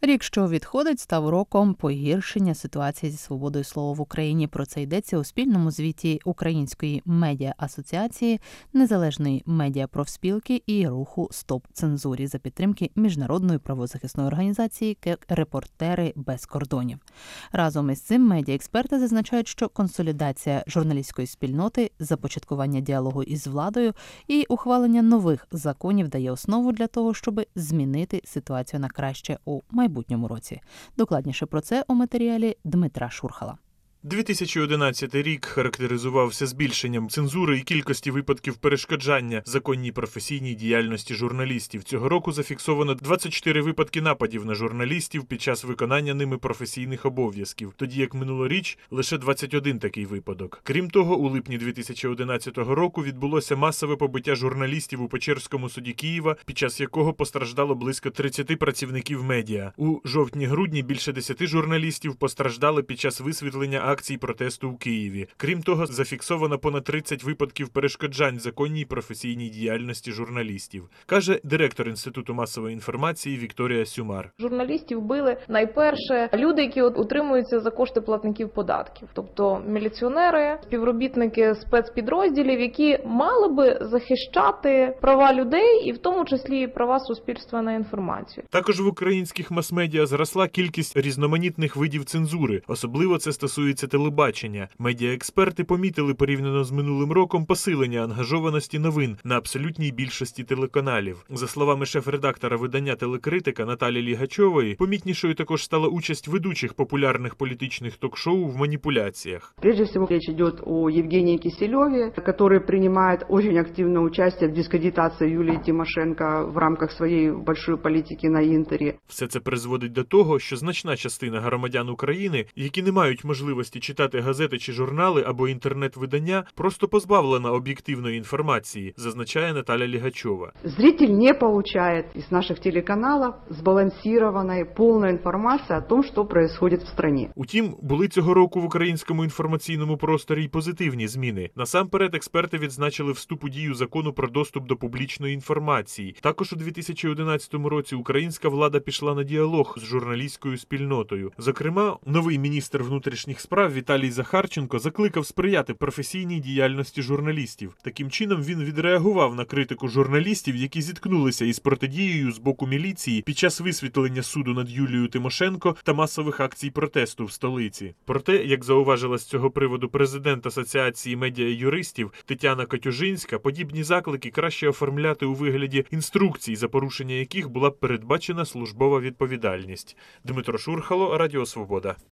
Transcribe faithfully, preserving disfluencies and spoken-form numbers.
Рік, що відходить, став роком погіршення ситуації зі свободою слова в Україні. Про це йдеться у спільному звіті Української медіа-асоціації, Незалежної медіапрофспілки і руху «Стоп цензурі» за підтримки міжнародної правозахисної організації «Репортери без кордонів». Разом із цим медіаексперти зазначають, що консолідація журналістської спільноти, започаткування діалогу із владою і ухвалення нових законів дає основу для того, щоб змінити ситуацію на краще у майбутньому році. Докладніше про це у матеріалі Дмитра Шурхала. дві тисячі одинадцятий рік характеризувався збільшенням цензури і кількості випадків перешкоджання законній професійній діяльності журналістів. Цього року зафіксовано двадцять чотири випадки нападів на журналістів під час виконання ними професійних обов'язків, тоді як минулоріч лише двадцять один такий випадок. Крім того, у липні дві тисячі одинадцятого року відбулося масове побиття журналістів у Печерському суді Києва, під час якого постраждало близько тридцяти працівників медіа. У жовтні-грудні більше десяти журналістів постраждали під час висвітлення акцій протесту у Києві. Крім того, зафіксовано понад тридцять випадків перешкоджань законній професійній діяльності журналістів, каже директор Інституту масової інформації Вікторія Сюмар. Журналістів били найперше люди, які утримуються за кошти платників податків, тобто міліціонери, співробітники спецпідрозділів, які мали би захищати права людей і в тому числі права суспільства на інформацію. Також в українських мас-медіа зросла кількість різноманітних видів цензури, особливо це стосується телебачення. Медіаексперти помітили порівняно з минулим роком посилення ангажованості новин на абсолютній більшості телеканалів. За словами шеф-редактора видання «Телекритика» Наталі Лігачової, помітнішою також стала участь ведучих популярних політичних ток-шоу в маніпуляціях. Прежде всего речь идет о Евгении Киселеве, который принимает очень активное участие в дискредитации Юлии Тимошенко в рамках своєї большої політики на Інтері. Все це призводить до того, що значна частина громадян України, які не мають можливості читати газети чи журнали або інтернет-видання, просто позбавлена об'єктивної інформації, зазначає Наталя Лігачова. Зритель не получает из наших телеканалов сбалансированной, полной информации о том, что происходит в стране. Утім, були цього року в українському інформаційному просторі й позитивні зміни. Насамперед, експерти відзначили вступ у дію закону про доступ до публічної інформації. Також у дві тисячі одинадцятому році українська влада пішла на діалог з журналістською спільнотою. Зокрема, новий міністр внутрішніх справ Віталій Захарченко закликав сприяти професійній діяльності журналістів. Таким чином, він відреагував на критику журналістів, які зіткнулися із протидією з боку міліції під час висвітлення суду над Юлією Тимошенко та масових акцій протесту в столиці. Проте, як зауважила з цього приводу президент Асоціації медіа-юристів Тетяна Котюжинська, подібні заклики краще оформляти у вигляді інструкцій, за порушення яких була б передбачена службова відповідальність. Дмитро Шурхало, Радіо Свобода.